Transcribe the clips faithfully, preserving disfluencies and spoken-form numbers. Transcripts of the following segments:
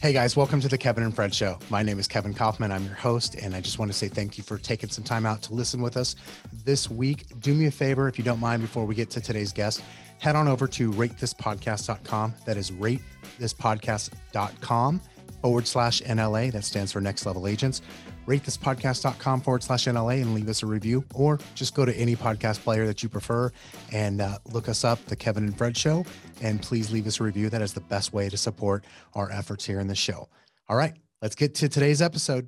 Hey guys, welcome to the Kevin and Fred Show. My name is Kevin Kaufman. I'm your host, and I just want to say thank you for taking some time out to listen with us this week. Do me a favor, if you don't mind, before we get to today's guest, head on over to rate this podcast dot com. That is rate this podcast dot com forward slash N L A. That stands for Next Level Agents. rate this podcast dot com forward slash N L A and leave us a review, or just go to any podcast player that you prefer and uh, look us up, The Kevin and Fred Show, and please leave us a review. That is the best way to support our efforts here in the show. All right, let's get to today's episode.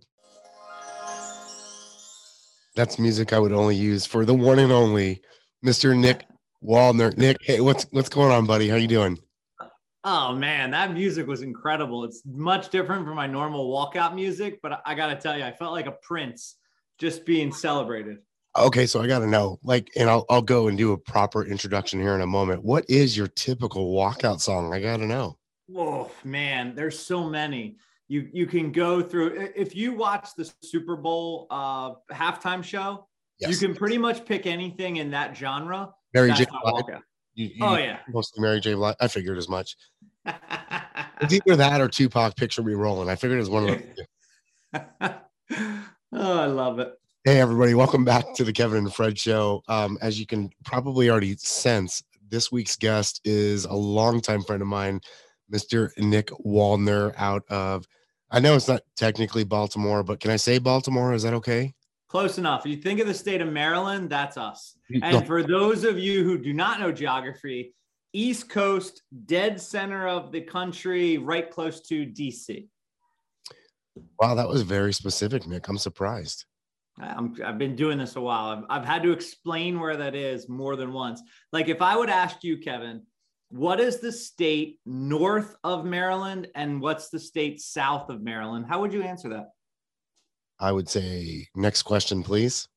That's music I would only use for the one and only Mister Nick Waldner. Nick, hey, what's what's going on, buddy? How you doing? Oh man, that music was incredible. It's much different from my normal walkout music, but I got to tell you, I felt like a prince just being celebrated. Okay, so I got to know, like, and I'll I'll go and do a proper introduction here in a moment. What is your typical walkout song? I got to know. Oh man, there's so many. You you can go through. If you watch the Super Bowl uh, halftime show, yes, you can pretty much pick anything in that genre. Mary J. Blige. You, you, oh yeah, mostly Mary J. Blige. I figured as much. It's either that or Tupac, Picture Me Rolling. I figured it was one of them. Oh, I love it. Hey everybody, welcome back to the Kevin and Fred Show. Um, as you can probably already sense, this week's guest is a longtime friend of mine, Mister Nick Waldner, out of, I know it's not technically Baltimore, but can I say Baltimore? Is that okay? Close enough. If you think of the state of Maryland, that's us. And No. for those of you who do not know geography, East Coast, dead center of the country, right close to D C. Wow, that was very specific, Nick. I'm surprised. I'm, I've been doing this a while. I've, I've had to explain where that is more than once. Like if I would ask you, Kevin, what is the state north of Maryland and what's the state south of Maryland? How would you answer that? I would say, next question, please.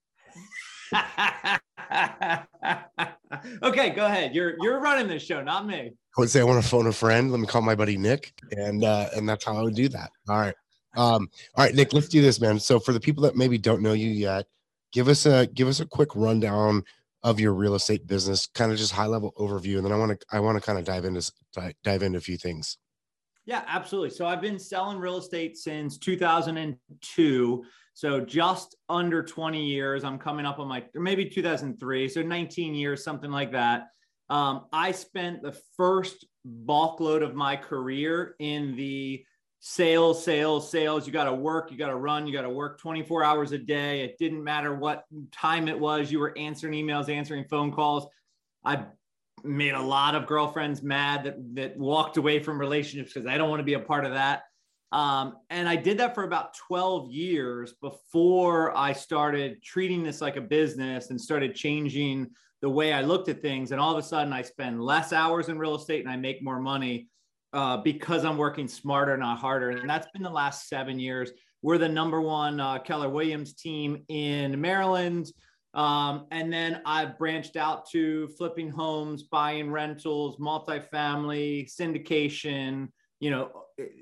Okay, go ahead. You're you're running this show, not me. I would say I want to phone a friend. Let me call my buddy Nick, and uh, and that's how I would do that. All right, um, all right, Nick. Let's do this, man. So for the people that maybe don't know you yet, give us a give us a quick rundown of your real estate business, kind of just high level overview, and then I want to I want to kind of dive into dive into a few things. Yeah, absolutely. So I've been selling real estate since two thousand two. So just under twenty years. I'm coming up on my, or maybe two thousand three. So nineteen years, something like that. Um, I spent the first bulk load of my career in the sales, sales, sales. You got to work, you got to run, you got to work twenty-four hours a day. It didn't matter what time it was. You were answering emails, answering phone calls. I made a lot of girlfriends mad that, that walked away from relationships because I don't want to be a part of that. Um, and I did that for about twelve years before I started treating this like a business and started changing the way I looked at things. And all of a sudden I spend less hours in real estate and I make more money uh, because I'm working smarter, not harder. And that's been the last seven years. We're the number one uh, Keller Williams team in Maryland. Um, and then I've branched out to flipping homes, buying rentals, multifamily, syndication, you know,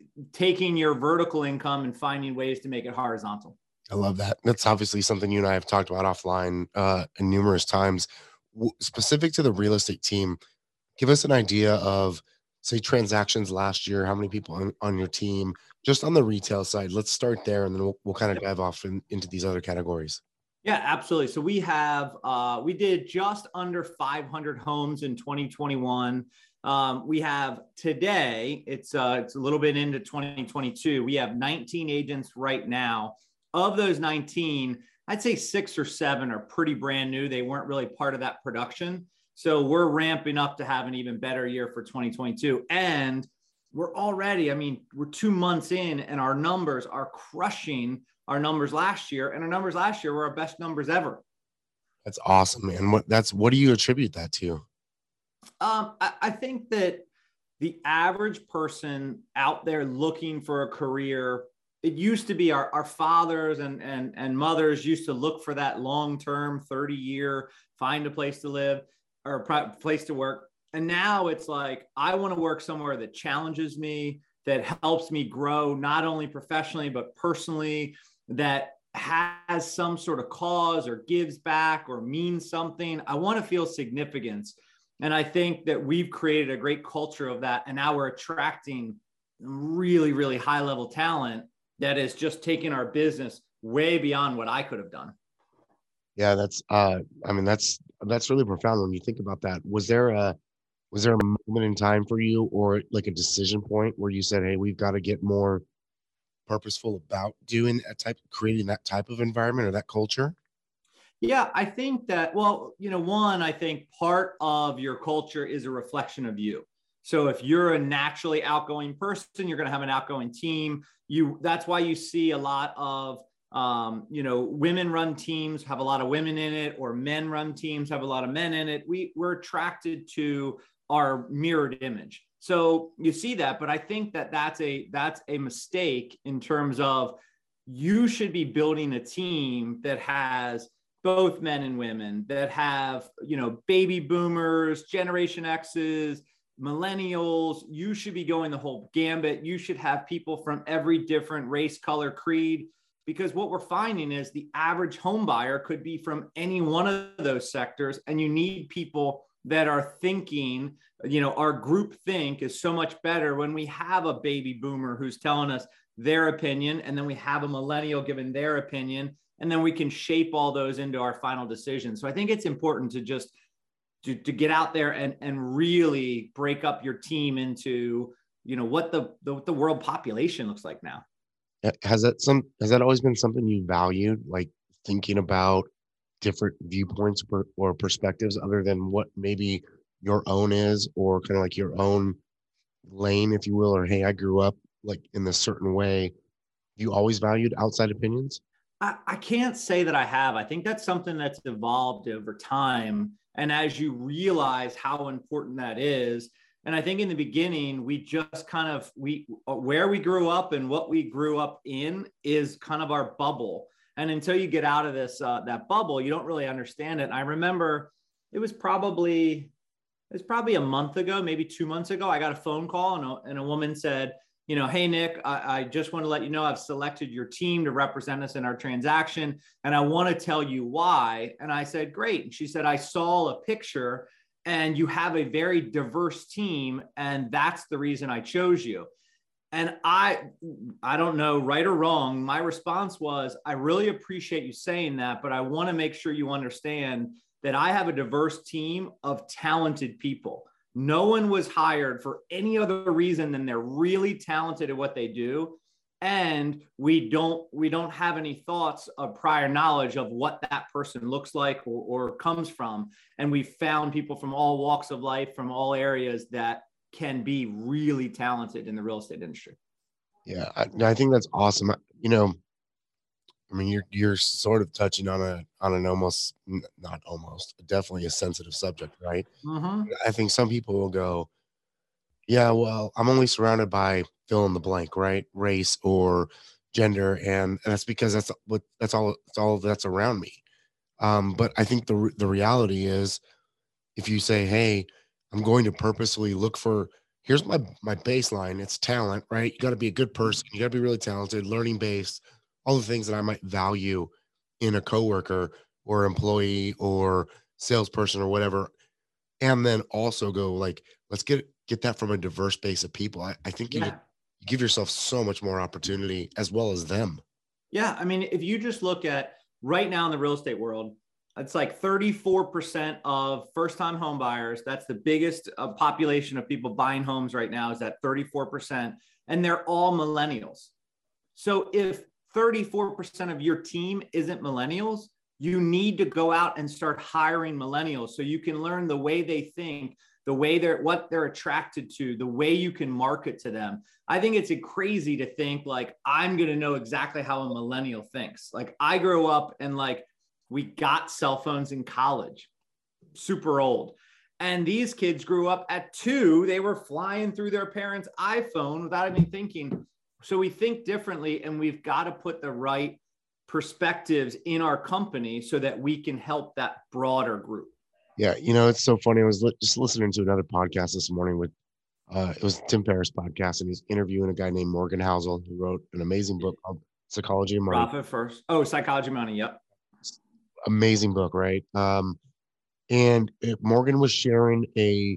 taking your vertical income and finding ways to make it horizontal. I love that. That's obviously something you and I have talked about offline uh, numerous times. W- specific to the real estate team, give us an idea of, say, transactions last year, how many people on, on your team, just on the retail side. Let's start there, and then we'll, we'll kind of dive off in, into these other categories. Yeah, absolutely. So we have, uh, we did just under five hundred homes in twenty twenty-one. Um, we have today, it's uh, it's a little bit into twenty twenty-two. We have nineteen agents right now. Of those nineteen, I'd say six or seven are pretty brand new. They weren't really part of that production. So we're ramping up to have an even better year for twenty twenty-two. And we're already, I mean, we're two months in and our numbers are crushing our numbers last year. And our numbers last year were our best numbers ever. That's awesome, man. What that's what do you attribute that to? Um, I, I think that the average person out there looking for a career, it used to be our, our fathers and, and, and mothers used to look for that long-term thirty year, find a place to live or a place to work. And now it's like, I want to work somewhere that challenges me, that helps me grow, not only professionally, but personally, that has some sort of cause or gives back or means something. I want to feel significance. And I think that we've created a great culture of that. And now we're attracting really, really high level talent that is just taking our business way beyond what I could have done. Yeah, that's uh I mean that's that's really profound when you think about that. Was there a was there a moment in time for you or like a decision point where you said, "Hey, we've got to get more purposeful about doing that type creating that type of environment or that culture?" Yeah, I think that, well, you know, one, I think part of your culture is a reflection of you. So if you're a naturally outgoing person, you're going to have an outgoing team. You, that's why you see a lot of, um, you know, women run teams have a lot of women in it, or men run teams have a lot of men in it. We, we're attracted to our mirrored image. So you see that, but I think that that's a, that's a mistake in terms of you should be building a team that has both men and women, that have, you know, baby boomers, Generation X's, millennials. You should be going the whole gambit. You should have people from every different race, color, creed, because what we're finding is the average home buyer could be from any one of those sectors. And you need people that are thinking, you know, our group think is so much better when we have a baby boomer who's telling us their opinion, and then we have a millennial giving their opinion, and then we can shape all those into our final decision. So I think it's important to just to, to get out there and, and really break up your team into, you know, what the, the, what the world population looks like now. Has that some has that always been something you valued, like thinking about different viewpoints or, or perspectives other than what maybe your own is, or kind of like your own lane, if you will, or hey, I grew up like in this certain way? You always valued outside opinions? I, I can't say that I have. I think that's something that's evolved over time. And as you realize how important that is, and I think in the beginning, we just kind of, we, where we grew up and what we grew up in is kind of our bubble. And until you get out of this, uh, that bubble, you don't really understand it. And I remember it was probably, it was probably a month ago, maybe two months ago, I got a phone call and a, and a woman said, you know, "Hey, Nick, I, I just want to let you know I've selected your team to represent us in our transaction, and I want to tell you why." And I said, "Great." And she said, "I saw a picture and you have a very diverse team, and that's the reason I chose you." And I, I don't know, right or wrong, my response was, "I really appreciate you saying that, but I want to make sure you understand that I have a diverse team of talented people. No one was hired for any other reason than they're really talented at what they do. And we don't, we don't have any thoughts of prior knowledge of what that person looks like or, or comes from. And we found people from all walks of life, from all areas, that can be really talented in the real estate industry." Yeah, I, I think that's awesome. You know, I mean, you're you're sort of touching on a on an almost not almost definitely a sensitive subject, right? Mm-hmm. I think some people will go, "Yeah, well, I'm only surrounded by fill in the blank, right? Race or gender, and, and that's because that's what that's all that's all that's around me." Um, but I think the re- the reality is, if you say, "Hey, I'm going to purposely look for here's my my baseline. It's talent, right? You got to be a good person. You got to be really talented, learning based, all the things that I might value in a coworker or employee or salesperson or whatever." And then also go like, let's get get that from a diverse base of people. I, I think you, Yeah. you give yourself so much more opportunity as well as them. Yeah. I mean, if you just look at right now in the real estate world, it's like thirty-four percent of first-time home buyers. That's the biggest uh, population of people buying homes right now, is at thirty-four percent. And they're all millennials. So if thirty-four percent of your team isn't millennials, you need to go out and start hiring millennials so you can learn the way they think, the way they're, what they're attracted to, the way you can market to them. I think it's crazy to think like, I'm going to know exactly how a millennial thinks. Like, I grew up and like, we got cell phones in college, super old. And these kids grew up at two, they were flying through their parents' iPhone without even thinking. So we think differently, and we've got to put the right perspectives in our company so that we can help that broader group. Yeah, you know, it's so funny. I was li- just listening to another podcast this morning with uh it was Tim Ferriss podcast, and he's interviewing a guy named Morgan Housel, who wrote an amazing book called Psychology of Money. Profit First. Oh, Psychology of Money. Yep. Amazing book, right? Um, and it, Morgan was sharing a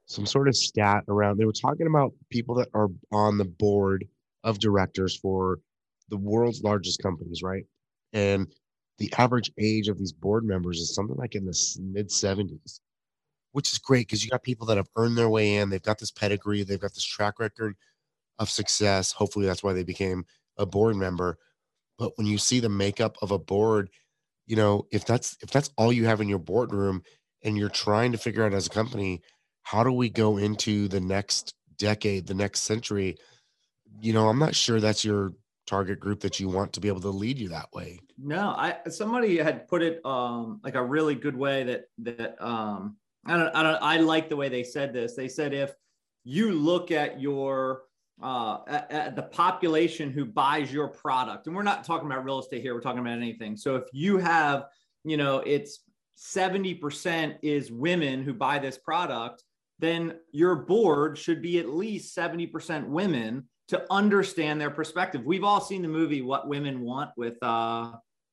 some sort of stat around. They were talking about people that are on the board of directors for the world's largest companies, right? And the average age of these board members is something like in the mid seventies, which is great because you got people that have earned their way in. They've got this pedigree, they've got this track record of success. Hopefully, that's why they became a board member. But when you see the makeup of a board, you know, if that's if that's all you have in your boardroom and you're trying to figure out as a company, how do we go into the next decade, the next century? You know, I'm not sure that's your target group that you want to be able to lead you that way. No, I somebody had put it um like a really good way that that um I don't I don't I like the way they said this. They said if you look at your uh at, at the population who buys your product, and we're not talking about real estate here, we're talking about anything. So if you have, you know, it's seventy percent is women who buy this product, then your board should be at least seventy percent women to understand their perspective. We've all seen the movie What Women Want with uh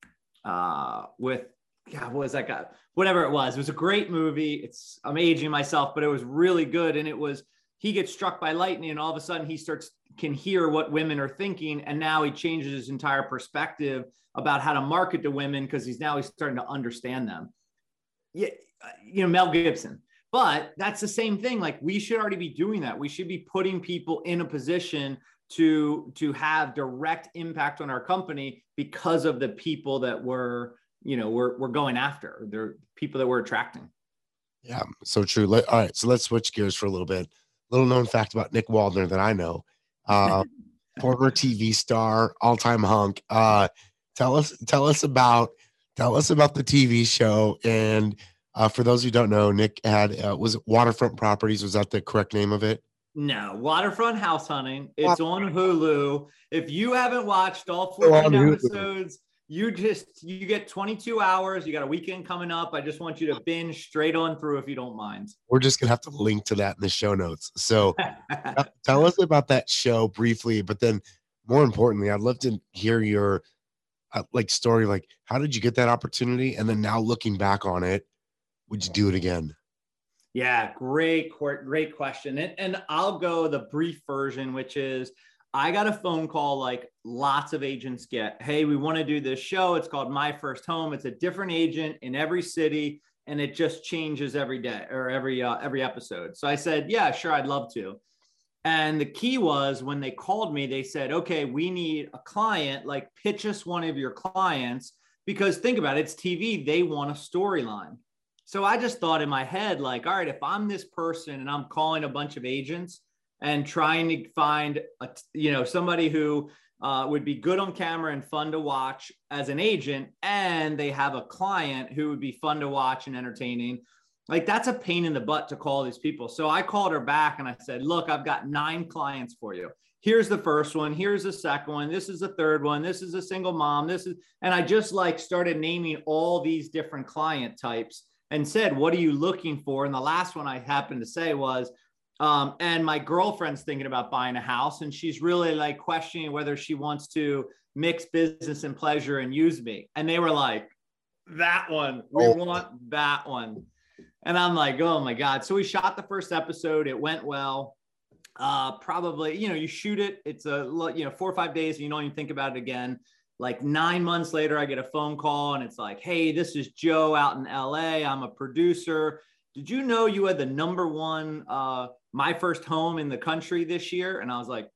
uh with God, what was that guy? Whatever it was. It was a great movie. It's I'm aging myself, but it was really good. And it was he gets struck by lightning and all of a sudden he starts can hear what women are thinking. And now he changes his entire perspective about how to market to women because he's now he's starting to understand them. Yeah, you know, Mel Gibson. But that's the same thing. Like we should already be doing that. We should be putting people in a position to, to have direct impact on our company because of the people that we're, you know, we're, we're going after. They're people that we're attracting. Yeah, so true. Let, all right, so let's switch gears for a little bit. Little known fact about Nick Waldner that I know. Uh, former T V star, all-time hunk. Uh, tell us, tell us about, tell us about the T V show. And uh, for those who don't know, Nick had uh, was it Waterfront Properties? Was that the correct name of it? No, Waterfront House Hunting. It's on Hulu. If you haven't watched all Go on fourteen Hulu. episodes, you just you get twenty-two hours. You got a weekend coming up. I just want you to binge straight on through if you don't mind. We're just gonna have to link to that in the show notes. So uh, tell us about that show briefly, but then more importantly, I'd love to hear your uh, like story. Like, how did you get that opportunity? And then now looking back on it, would you do it again? Yeah, great, great question. And, and I'll go the brief version, which is I got a phone call like lots of agents get. Hey, we want to do this show. It's called My First Home. It's a different agent in every city, and it just changes every day or every uh, every episode. So I said, yeah, sure, I'd love to. And the key was when they called me, they said, okay, we need a client, like pitch us one of your clients, because think about it, it's T V. They want a storyline. So I just thought in my head, like, all right, if I'm this person and I'm calling a bunch of agents and trying to find, a, you know, somebody who uh, would be good on camera and fun to watch as an agent, and they have a client who would be fun to watch and entertaining, like that's a pain in the butt to call these people. So I called her back and I said, look, I've got nine clients for you. Here's the first one. Here's the second one. This is the third one. This is a single mom. This is, and I just like started naming all these different client types and said, what are you looking for? And the last one I happened to say was, um, and my girlfriend's thinking about buying a house and she's really like questioning whether she wants to mix business and pleasure and use me. And they were like, that one, we oh. want that one. And I'm like, oh my God. So we shot the first episode. It went well. Uh, probably, you know, you shoot it. It's a, you know, four or five days and you don't even think about it again. Like nine months later, I get a phone call and it's like, hey, this is Joe out in L A. I'm a producer. Did you know you had the number one uh, My First Home in the country this year? And I was like,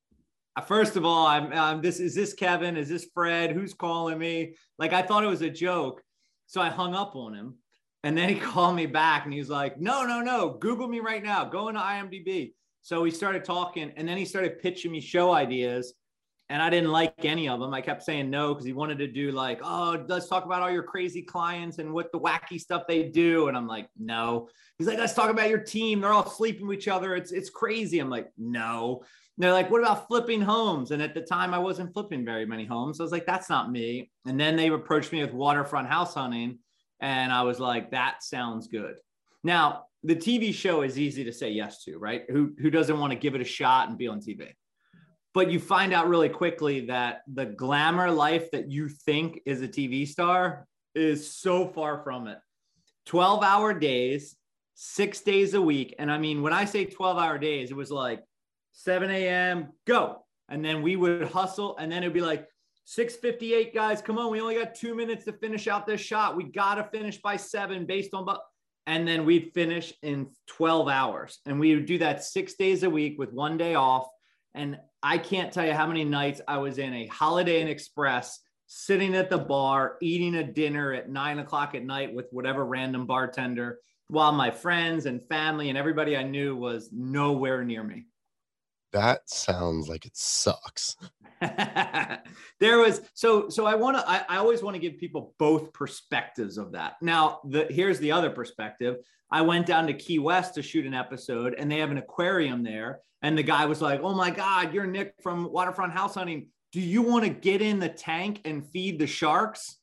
first of all, I'm, I'm this, is this Kevin? Is this Fred? Who's calling me? Like, I thought it was a joke. So I hung up on him and then he called me back and he's like, no, no, no, Google me right now. Go into I M D B. So we started talking and then he started pitching me show ideas. And I didn't like any of them. I kept saying no because he wanted to do like, oh, let's talk about all your crazy clients and what the wacky stuff they do. And I'm like, no. He's like, let's talk about your team. They're all sleeping with each other. It's it's crazy. I'm like, no. And they're like, what about flipping homes? And at the time, I wasn't flipping very many homes. So I was like, that's not me. And then they approached me with Waterfront House Hunting. And I was like, that sounds good. Now, the T V show is easy to say yes to, right? Who, who doesn't want to give it a shot and be on T V? But you find out really quickly that the glamour life that you think is a T V star is so far from it. twelve hour days, six days a week. And I mean, when I say twelve hour days, it was like seven a.m. go. And then we would hustle. And then it'd be like six fifty-eight, guys, come on. We only got two minutes to finish out this shot. We got to finish by seven based on, and then we'd finish in twelve hours. And we would do that six days a week with one day off. And I can't tell you how many nights I was in a Holiday Inn Express, sitting at the bar, eating a dinner at nine o'clock at night with whatever random bartender, while my friends and family and everybody I knew was nowhere near me. That sounds like it sucks. There was, so, so I want to, I, I always want to give people both perspectives of that. Now, the, here's the other perspective. I went down to Key West to shoot an episode, and they have an aquarium there. And the guy was like, oh my God, you're Nick from Waterfront House Hunting. Do you want to get in the tank and feed the sharks?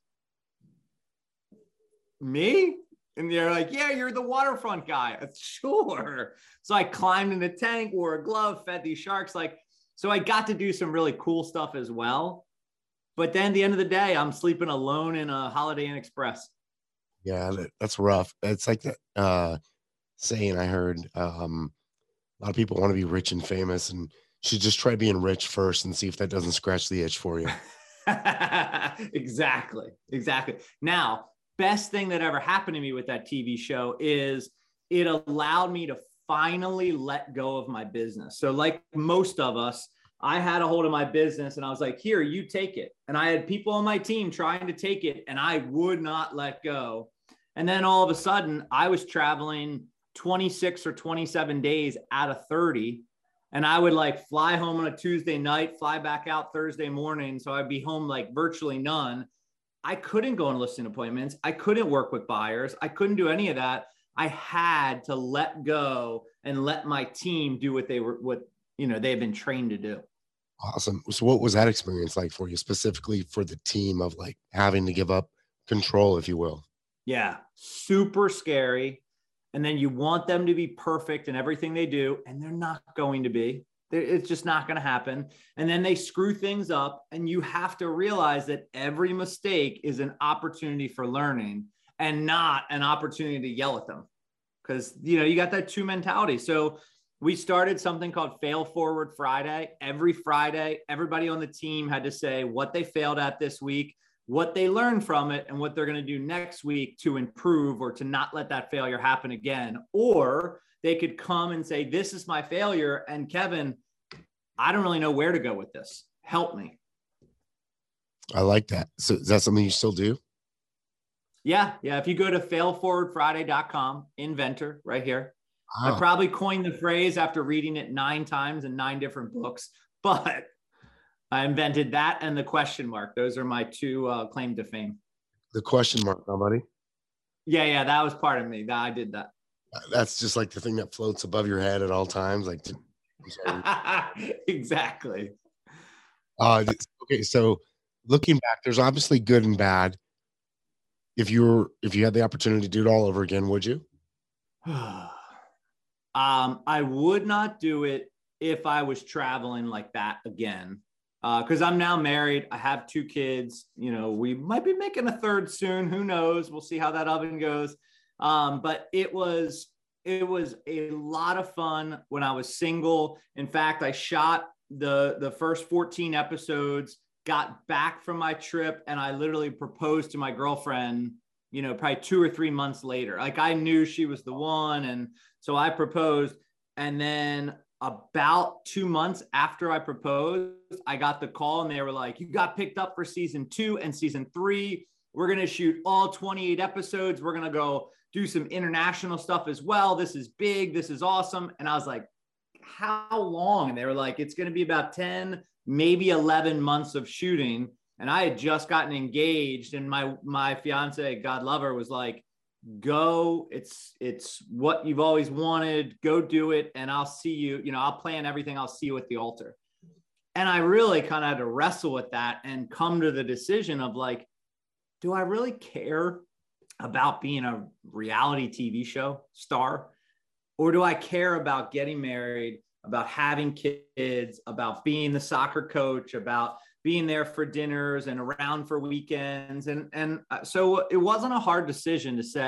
Me? And they're like, yeah, you're the waterfront guy. Sure. So I climbed in the tank, wore a glove, fed these sharks. Like, so I got to do some really cool stuff as well. But then at the end of the day, I'm sleeping alone in a Holiday Inn Express. Yeah, that, that's rough. It's like that uh, saying I heard, um, a lot of people want to be rich and famous, and should just try being rich first and see if that doesn't scratch the itch for you. Exactly. Exactly. Now, best thing that ever happened to me with that T V show is it allowed me to finally let go of my business. So like most of us, I had a hold of my business and I was like, here, you take it. And I had people on my team trying to take it and I would not let go. And then all of a sudden I was traveling twenty-six or twenty-seven days out of thirty. And I would like fly home on a Tuesday night, fly back out Thursday morning. So I'd be home like virtually none. I couldn't go on listing appointments. I couldn't work with buyers. I couldn't do any of that. I had to let go and let my team do what they were, what, you know, they've been trained to do. Awesome. So what was that experience like for you, specifically for the team, of like having to give up control, if you will? Yeah. Super scary. And then you want them to be perfect in everything they do, and they're not going to be. It's just not going to happen. And then they screw things up, and you have to realize that every mistake is an opportunity for learning and not an opportunity to yell at them. Because, you know, you got that two mentality. So we started something called Fail Forward Friday. Every Friday, everybody on the team had to say what they failed at this week, what they learned from it, and what they're going to do next week to improve or to not let that failure happen again. Or they could come and say, this is my failure. And Kevin, I don't really know where to go with this. Help me. I like that. So is that something you still do? Yeah. Yeah. If you go to fail forward friday dot com, inventor right here. Ah. I probably coined the phrase after reading it nine times in nine different books, but I invented that and the question mark. Those are my two uh, claim to fame. The question mark, somebody? Yeah. Yeah. That was part of me. That I did that. That's just like the thing that floats above your head at all times. Like, to, exactly. Uh, okay. So looking back, there's obviously good and bad. If you were, if you had the opportunity to do it all over again, would you? um, I would not do it if I was traveling like that again. Uh, cause I'm now married. I have two kids, you know, we might be making a third soon. Who knows? We'll see how that oven goes. Um, but it was, it was a lot of fun when I was single. In fact, I shot the, the first fourteen episodes, got back from my trip, and I literally proposed to my girlfriend, you know, probably two or three months later. Like I knew she was the one. And so I proposed. And then about two months after I proposed, I got the call and they were like, you got picked up for season two and season three. We're going to shoot all twenty-eight episodes. We're going to go do some international stuff as well. This is big. This is awesome. And I was like, how long? And they were like, it's going to be about ten, maybe eleven months of shooting. And I had just gotten engaged, and my, my fiance, God love her, was like, go, it's, it's what you've always wanted. Go do it. And I'll see you, you know, I'll plan everything. I'll see you at the altar. And I really kind of had to wrestle with that and come to the decision of like, do I really care about being a reality T V show star? Or do I care about getting married, about having kids, about being the soccer coach, about being there for dinners and around for weekends? And, and so it wasn't a hard decision to say,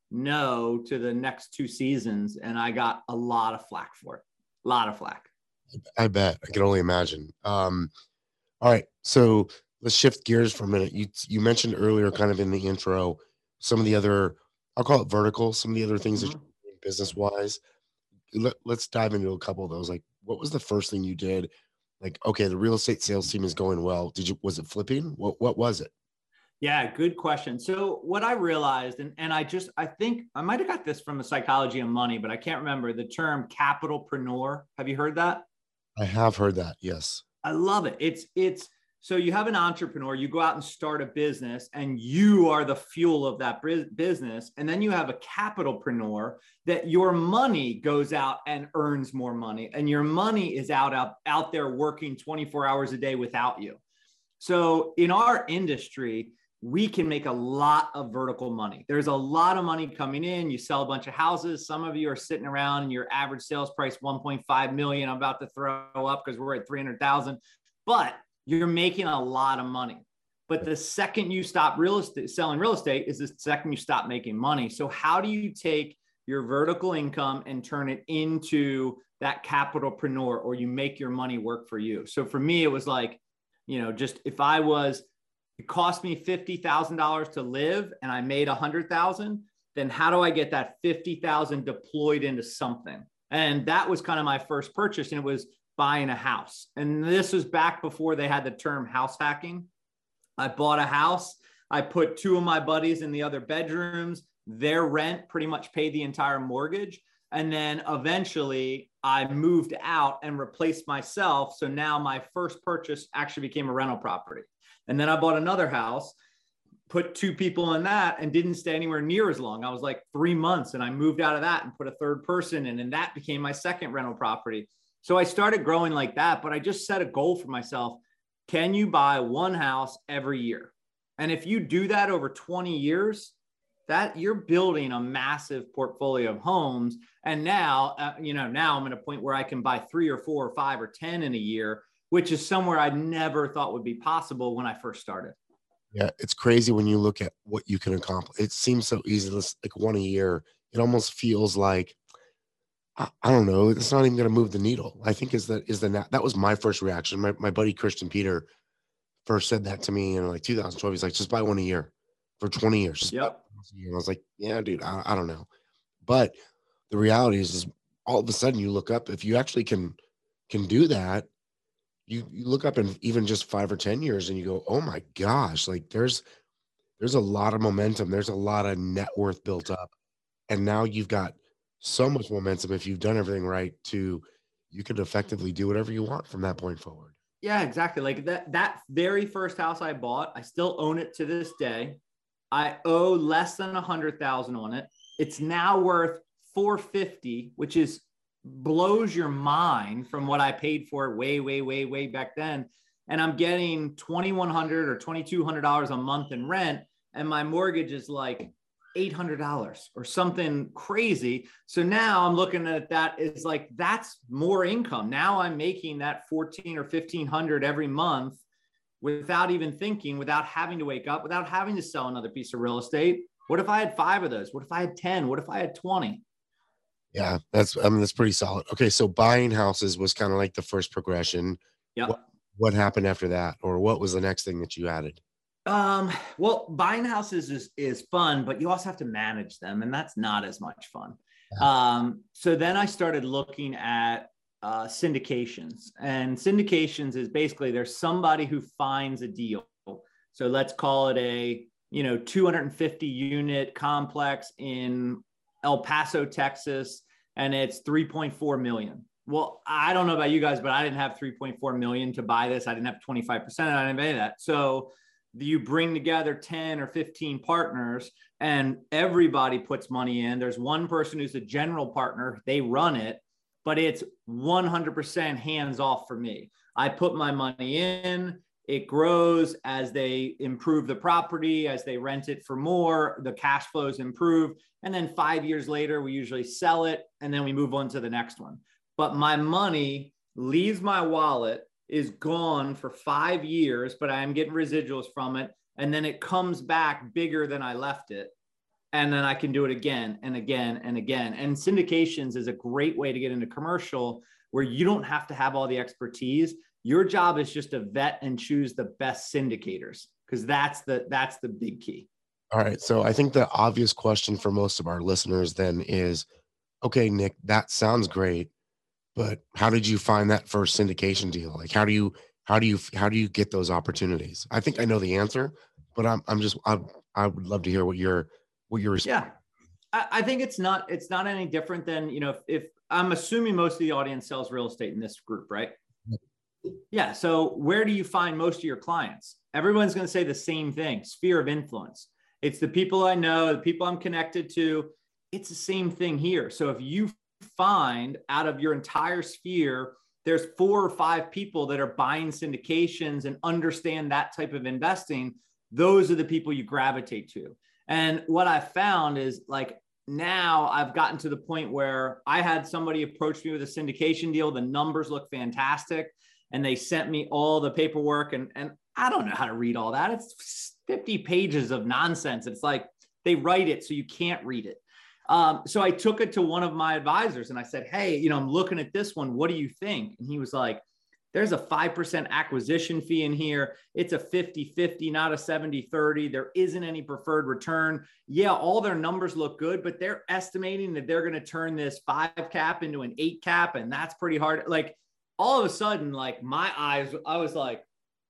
no to the next two seasons. And I got a lot of flack for it. A lot of flack. I bet. I can only imagine. Um, all right. So let's shift gears for a minute. You you mentioned earlier, kind of in the intro, some of the other, I'll call it verticals, some of the other things Mhm. that you're doing business wise. Let, let's dive into a couple of those. Like, what was the first thing you did? Like, okay, the real estate sales team is going well. Did you, was it flipping? What, what was it? Yeah, good question. So what I realized, and, and I just, I think I might have got this from the Psychology of Money, but I can't remember the term capitalpreneur. Have you heard that? I have heard that. Yes. I love it. It's, it's, so you have an entrepreneur, you go out and start a business and you are the fuel of that business. And then you have a capitalpreneur that your money goes out and earns more money. And your money is out, out, out there working twenty-four hours a day without you. So in our industry, we can make a lot of vertical money. There's a lot of money coming in. You sell a bunch of houses. Some of you are sitting around and your average sales price, one point five million. I'm about to throw up because we're at three hundred thousand, but you're making a lot of money. But the second you stop real estate, selling real estate is the second you stop making money. So how do you take your vertical income and turn it into that capitalpreneur, or you make your money work for you? So for me, it was like, you know, just if I was, it cost me fifty thousand dollars to live and I made a hundred thousand, then how do I get that fifty thousand deployed into something? And that was kind of my first purchase. And it was buying a house. And this was back before they had the term house hacking. I bought a house. I put two of my buddies in the other bedrooms. Their rent pretty much paid the entire mortgage. And then eventually I moved out and replaced myself. So now my first purchase actually became a rental property. And then I bought another house, put two people in that, and didn't stay anywhere near as long. I was like three months and I moved out of that and put a third person in, and that became my second rental property. So I started growing like that, but I just set a goal for myself. Can you buy one house every year? And if you do that over twenty years, that you're building a massive portfolio of homes. And now, uh, you know, now I'm at a point where I can buy three or four or five or ten in a year, which is somewhere I never thought would be possible when I first started. Yeah. It's crazy when you look at what you can accomplish. It seems so easy. It's like one a year. It almost feels like, I, I don't know. It's not even going to move the needle. I think is that is the that was my first reaction. My my buddy Christian Peter first said that to me in like two thousand twelve. He's like, just buy one a year for twenty years. Just Yep. And I was like, yeah, dude, I, I don't know. But the reality is, is all of a sudden you look up, if you actually can can do that, you you look up in even just five or ten years and you go, oh my gosh, like there's there's a lot of momentum. There's a lot of net worth built up. And now you've got so much momentum if you've done everything right to you could effectively do whatever you want from that point forward. Yeah, exactly. Like that, that very first house I bought, I still own it to this day. I owe less than a hundred thousand on it. It's now worth four fifty, which is blows your mind from what I paid for it way, way, way, way back then. And I'm getting twenty-one hundred or twenty-two hundred dollars a month in rent. And my mortgage is like eight hundred dollars or something crazy. So now I'm looking at that is like, that's more income. Now I'm making that fourteen or fifteen hundred every month without even thinking, without having to wake up, without having to sell another piece of real estate. What if I had five of those? What if I had ten? What if I had twenty? Yeah, that's, I mean, that's pretty solid. Okay. So buying houses was kind of like the first progression. Yeah. What, what happened after that? Or what was the next thing that you added? Um, well, buying houses is, is fun, but you also have to manage them, and that's not as much fun. Yeah. Um, so then I started looking at uh, syndications, and syndications is basically there's somebody who finds a deal. So let's call it a, you know, two hundred fifty unit complex in El Paso, Texas, and it's three point four million. Well, I don't know about you guys, but I didn't have three point four million to buy this. I didn't have twenty-five percent. I didn't pay that. So you bring together ten or fifteen partners and everybody puts money in. There's one person who's a general partner. They run it, but it's one hundred percent hands off for me. I put my money in, it grows as they improve the property, as they rent it for more, the cash flows improve. And then five years later, we usually sell it and then we move on to the next one. But my money leaves my wallet, is gone for five years, but I am getting residuals from it. And then it comes back bigger than I left it. And then I can do it again and again and again. And syndications is a great way to get into commercial where you don't have to have all the expertise. Your job is just to vet and choose the best syndicators, because that's the that's the big key. All right. So I think the obvious question for most of our listeners then is, okay, Nick, that sounds great, but how did you find that first syndication deal? Like, how do you, how do you, how do you get those opportunities? I think I know the answer, but I'm, I'm just, I, I would love to hear what your, what your yeah. I, I think it's not, it's not any different than, you know, if, if I'm assuming most of the audience sells real estate in this group, right? Yeah. So where do you find most of your clients? Everyone's going to say the same thing: sphere of influence. It's the people I know, the people I'm connected to. It's the same thing here. So if you find out of your entire sphere, there's four or five people that are buying syndications and understand that type of investing, those are the people you gravitate to. And what I found is, like, now I've gotten to the point where I had somebody approach me with a syndication deal. The numbers look fantastic. And they sent me all the paperwork, and, and I don't know how to read all that. It's fifty pages of nonsense. It's like they write it so you can't read it. Um, so I took it to one of my advisors and I said, hey, you know, I'm looking at this one. What do you think? And he was like, there's a five percent acquisition fee in here. It's a fifty fifty, not a seventy thirty. There isn't any preferred return. Yeah, all their numbers look good, but they're estimating that they're going to turn this five cap into an eight cap. And that's pretty hard. Like, all of a sudden, like, my eyes, I was like,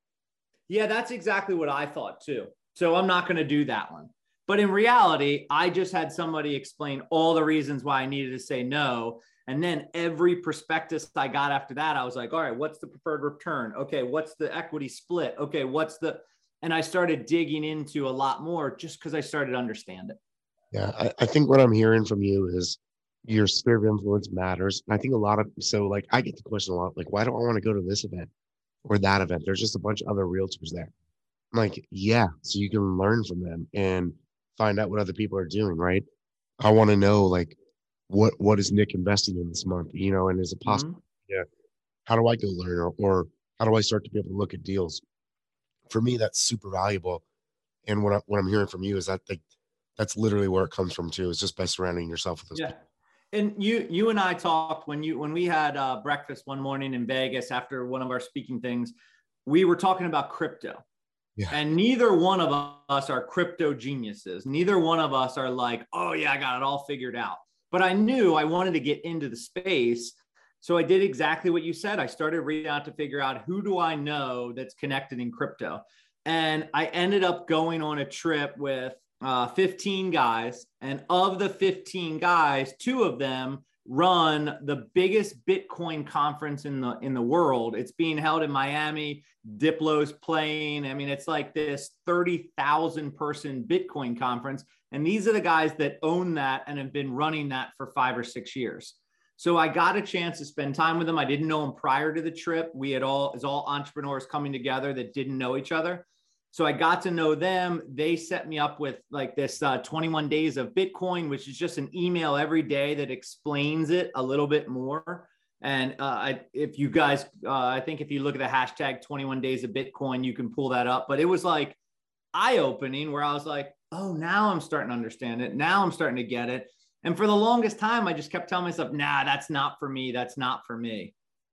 yeah, that's exactly what I thought too. So I'm not going to do that one. But in reality, I just had somebody explain all the reasons why I needed to say no. And then every prospectus I got after that, I was like, all right, what's the preferred return? Okay, what's the equity split? Okay, what's the, and I started digging into a lot more just because I started to understand it. Yeah, I, I think what I'm hearing from you is your sphere of influence matters. And I think a lot of, so like, I get the question a lot, like, why do I want to go to this event or that event? There's just a bunch of other realtors there. I'm like, yeah, so you can learn from them and find out what other people are doing, right? I want to know, like, what what is Nick investing in this month, you know, and is it possible? Mm-hmm. Yeah. How do I go learn, or, or how do I start to be able to look at deals? For me, that's super valuable. And what, I, what I'm hearing from you is that, like, that's literally where it comes from too, is just by surrounding yourself with those yeah. people. And you, you and I talked when you, when we had uh, breakfast one morning in Vegas after one of our speaking things, we were talking about crypto. Yeah. And neither one of us are crypto geniuses. Neither one of us are like, oh yeah, I got it all figured out. But I knew I wanted to get into the space. So I did exactly what you said. I started reading out to figure out, who do I know that's connected in crypto? And I ended up going on a trip with uh, fifteen guys. And of the fifteen guys, two of them run the biggest Bitcoin conference in the, in the world. It's being held in Miami. Diplo's playing. I mean, it's like this thirty thousand person Bitcoin conference. And these are the guys that own that and have been running that for five or six years. So I got a chance to spend time with them. I didn't know them prior to the trip. We had all, as all entrepreneurs coming together that didn't know each other. So I got to know them. They set me up with like this uh, twenty-one days of Bitcoin, which is just an email every day that explains it a little bit more. And uh, I, if you guys, uh, I think if you look at the hashtag twenty-one days of Bitcoin, you can pull that up. But it was like eye-opening, where I was like, oh, now I'm starting to understand it. Now I'm starting to get it. And for the longest time, I just kept telling myself, nah, that's not for me. That's not for me.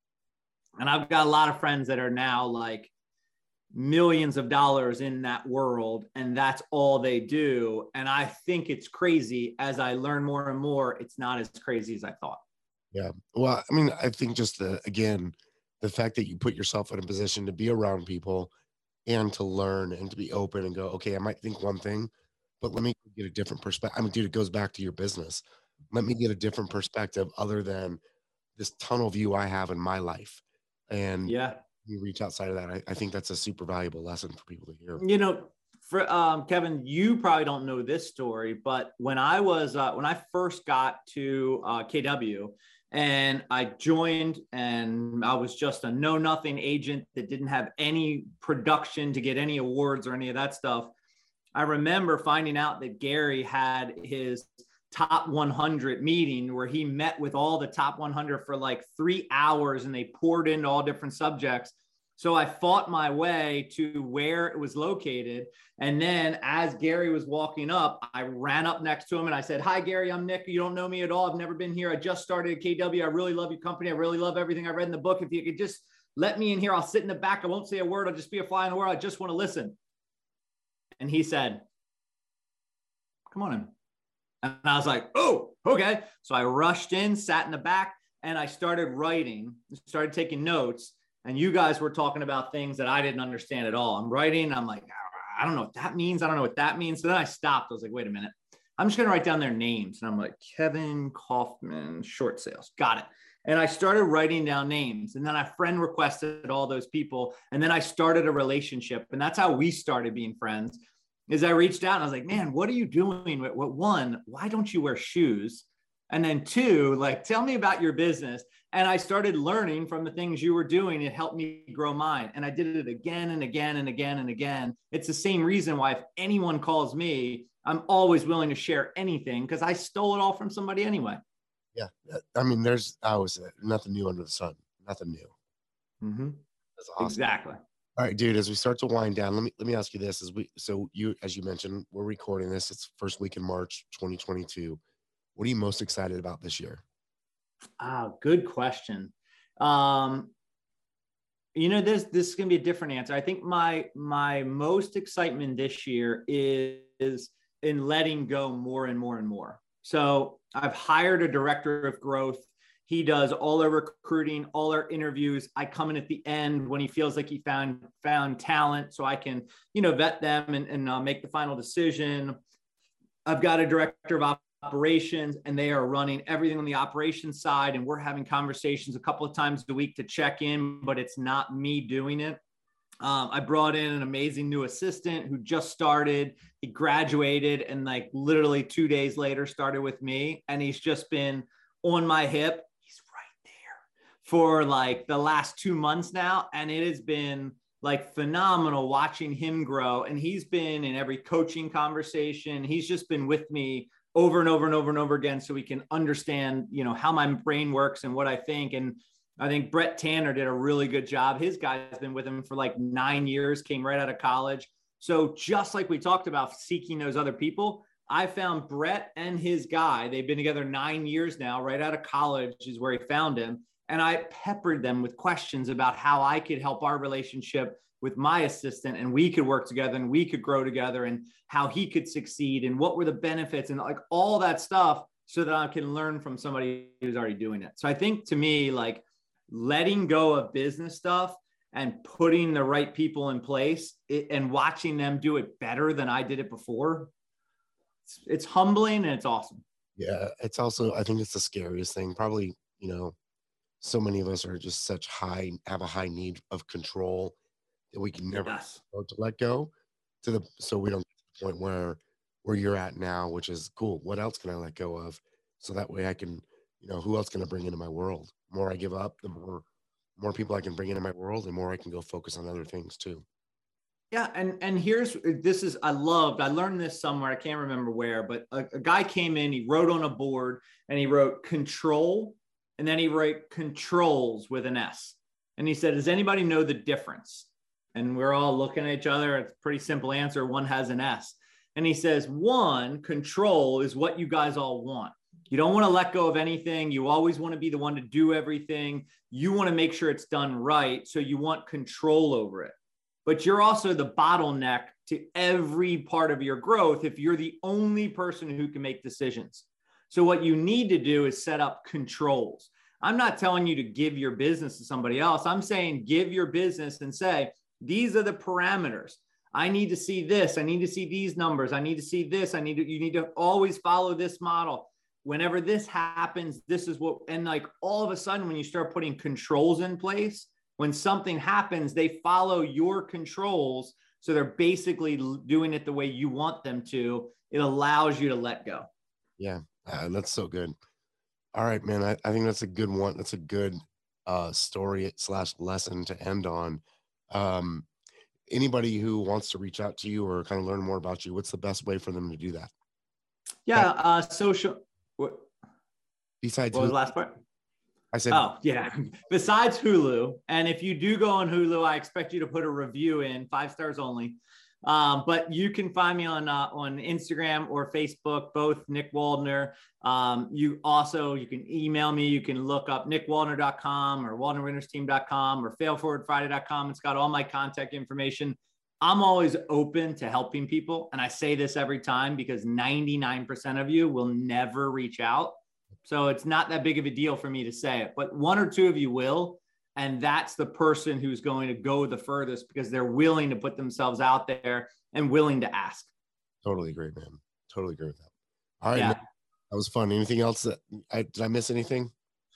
And I've got a lot of friends that are now like millions of dollars in that world, and that's all they do. And I think it's crazy. As I learn more and more, it's not as crazy as I thought. Yeah. Well, I mean, I think just the, again, the fact that you put yourself in a position to be around people and to learn and to be open and go, okay, I might think one thing, but let me get a different perspective. I mean, dude, it goes back to your business. Let me get a different perspective other than this tunnel view I have in my life. And yeah, you reach outside of that. I, I think that's a super valuable lesson for people to hear. You know, for um, Kevin, you probably don't know this story, but when I was, uh, when I first got to uh, K W and I joined, and I was just a know nothing agent that didn't have any production to get any awards or any of that stuff. I remember finding out that Gary had his top one hundred meeting where he met with all the top one hundred for like three hours and they poured into all different subjects. So I fought my way to where it was located. And then as Gary was walking up, I ran up next to him and I said, "Hi, Gary, I'm Nick. You don't know me at all. I've never been here. I just started at K W. I really love your company. I really love everything I read in the book. If you could just let me in here, I'll sit in the back. I won't say a word. I'll just be a fly on the wall. I just want to listen." And he said, "Come on in." And I was like, "Oh, okay." So I rushed in, sat in the back, and I started writing, started taking notes. And you guys were talking about things that I didn't understand at all. I'm writing. I'm like, I don't know what that means. I don't know what that means. So then I stopped. I was like, wait a minute. I'm just going to write down their names. And I'm like, Kevin Kaufman, short sales. Got it. And I started writing down names. And then I friend requested all those people. And then I started a relationship. And that's how we started being friends. Is I reached out and I was like, man, what are you doing? What, one, why don't you wear shoes? And then two, like, tell me about your business. And I started learning from the things you were doing. It helped me grow mine. And I did it again and again and again and again. It's the same reason why if anyone calls me, I'm always willing to share anything because I stole it all from somebody anyway. Yeah. I mean, there's, I was nothing new under the sun, nothing new. Mm-hmm. That's awesome. Exactly. All right, dude, as we start to wind down, let me, let me ask you this as we, so you, as you mentioned, we're recording this. It's first week in March, twenty twenty-two. What are you most excited about this year? Ah, good question. Um, you know, this, this is going to be a different answer. I think my, my most excitement this year is, is in letting go more and more and more. So I've hired a director of growth. He does all our recruiting, all our interviews. I come in at the end when he feels like he found, found talent so I can, you know, vet them and, and uh, make the final decision. I've got a director of operations and they are running everything on the operations side. And we're having conversations a couple of times a week to check in, but it's not me doing it. Um, I brought in an amazing new assistant who just started. He graduated and like literally two days later started with me. And he's just been on my hip. He's right there for like the last two months now. And it has been like phenomenal watching him grow. And he's been in every coaching conversation. He's just been with me over and over and over and over again so we can understand, you know, how my brain works and what I think. And I think Brett Tanner did a really good job. His guy's been with him for like nine years, came right out of college. So just like we talked about seeking those other people, I found Brett and his guy. They've been together nine years now, right out of college is where he found him. And I peppered them with questions about how I could help our relationship with my assistant and we could work together and we could grow together and how he could succeed and what were the benefits and like all that stuff so that I can learn from somebody who's already doing it. So I think to me, like letting go of business stuff and putting the right people in place it, and watching them do it better than I did it before, it's, it's humbling and it's awesome. Yeah. It's also, I think it's the scariest thing. Probably, you know, so many of us are just such high, have a high need of control that we can never Yes. afford to let go to the, so we don't get to the point where, where you're at now, which is cool. What else can I let go of? So that way I can, you know, who else can I bring into my world? The more I give up, the more, more people I can bring into my world, and more I can go focus on other things too. Yeah. And, and here's, this is, I loved, I learned this somewhere. I can't remember where, but a, a guy came in, he wrote on a board and he wrote control. And then he wrote controls with an S. And he said, does anybody know the difference? And we're all looking at each other. It's a pretty simple answer. One has an S. And he says, one, control is what you guys all want. You don't want to let go of anything. You always want to be the one to do everything. You want to make sure it's done right. So you want control over it. But you're also the bottleneck to every part of your growth if you're the only person who can make decisions. So what you need to do is set up controls. I'm not telling you to give your business to somebody else. I'm saying give your business and say, these are the parameters. I need to see this. I need to see these numbers. I need to see this. I need to, you need to always follow this model. Whenever this happens, this is what, and like all of a sudden, when you start putting controls in place, when something happens, they follow your controls. So they're basically doing it the way you want them to. It allows you to let go. Yeah, uh, that's so good. All right, man. I, I think that's a good one. That's a good uh, story slash lesson to end on. Um, anybody who wants to reach out to you or kind of learn more about you, what's the best way for them to do that? Yeah, uh, social. What, Besides, what was who, the last part? I said, oh yeah, besides Hulu. And if you do go on Hulu, I expect you to put a review in, five stars only. Um, but you can find me on, uh, on Instagram or Facebook, both Nick Waldner. Um, you also, you can email me. You can look up nick waldner dot com or waldner winners team dot com or fail forward friday dot com. It's got all my contact information. I'm always open to helping people. And I say this every time because ninety-nine percent of you will never reach out. So it's not that big of a deal for me to say it, but one or two of you will. And that's the person who's going to go the furthest because they're willing to put themselves out there and willing to ask. Totally agree, man. Totally agree with that. All right. Yeah. Man, that was fun. Anything else that I, did I miss anything?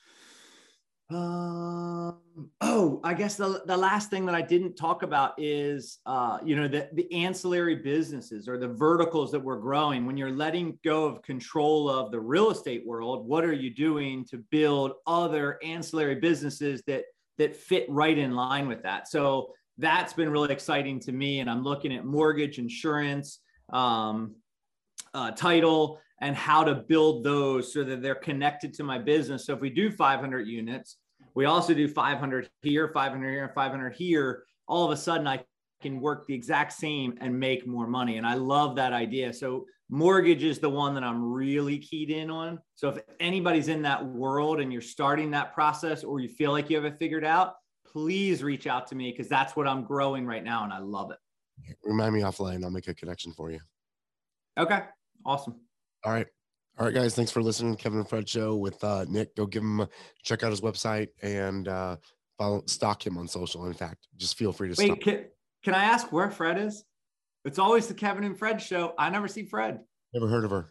Um, oh, I guess the, the last thing that I didn't talk about is, uh, you know, the, the ancillary businesses or the verticals that we're growing. When you're letting go of control of the real estate world, what are you doing to build other ancillary businesses that, that fit right in line with that? So that's been really exciting to me. And I'm looking at mortgage, insurance, um, uh, title, and how to build those so that they're connected to my business. So if we do five hundred units, we also do five hundred here, five hundred here, five hundred here. All of a sudden I can work the exact same and make more money. And I love that idea. So mortgage is the one that I'm really keyed in on. So if anybody's in that world and you're starting that process or you feel like you have it figured out, please reach out to me because that's what I'm growing right now. And I love it. Remind me offline. I'll make a connection for you. Okay. Awesome. All right. All right, guys. Thanks for listening to Kevin and Fred Show with uh, Nick. Go give him a check out his website and uh, follow, stalk him on social. In fact, just feel free to Wait, stalk. Can, can I ask where Fred is? It's always the Kevin and Fred Show. I never see Fred. Never heard of her.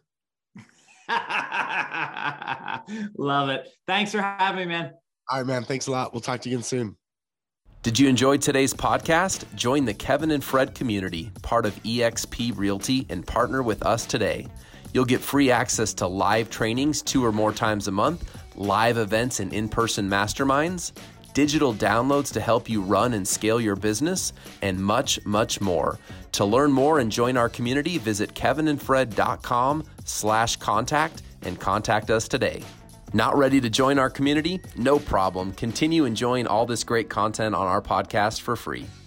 Love it. Thanks for having me, man. All right, man. Thanks a lot. We'll talk to you again soon. Did you enjoy today's podcast? Join the Kevin and Fred community, part of E X P Realty, and partner with us today. You'll get free access to live trainings two or more times a month, live events and in-person masterminds, digital downloads to help you run and scale your business, and much, much more. To learn more and join our community, visit kevinandfred.com slash contact and contact us today. Not ready to join our community? No problem. Continue enjoying all this great content on our podcast for free.